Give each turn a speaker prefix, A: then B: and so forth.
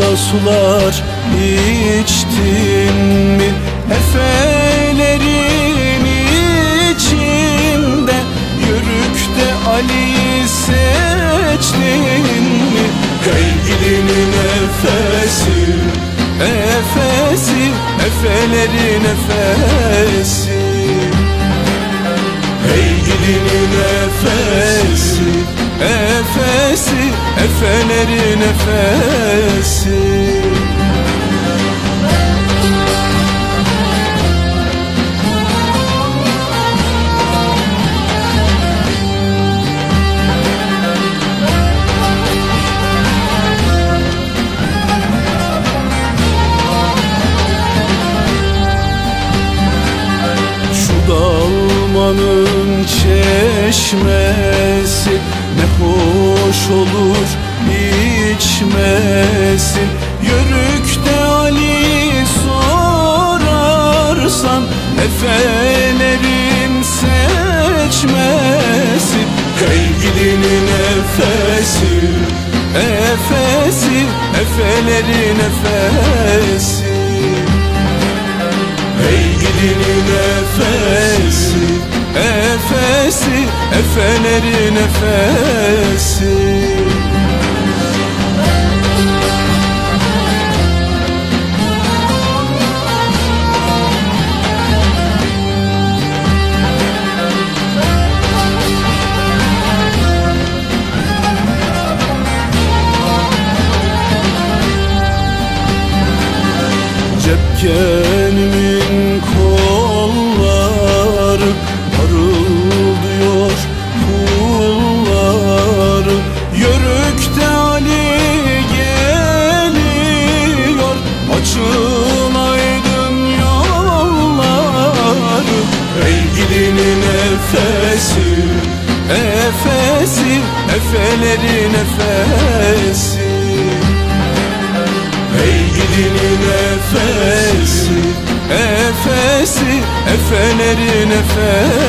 A: da sular içtin mi? Efelerin içinde Yörük'te Ali'yi seçtin mi? Hey gidinin efesi, efesi, efelerin efesi. Hey gidinin efesi, efesi, efelerin efesi. Dalmanın çeşmesi ne hoş olur içmesi. Yörük'te Ali sorarsan efelerin seçmesi. Hey gidinin efesi, efesi, efelerin efesi. Hey gidinin efesi, efesi, efelerin efesi. Cepkenimin kolları parıldıyor pulları. Yörük'te Ali geliyor, açın aydın yolları. Ey gidinin efesi, efesi, efelerin efesi. Hey gidinin efesi, efesi, efelerin efesi.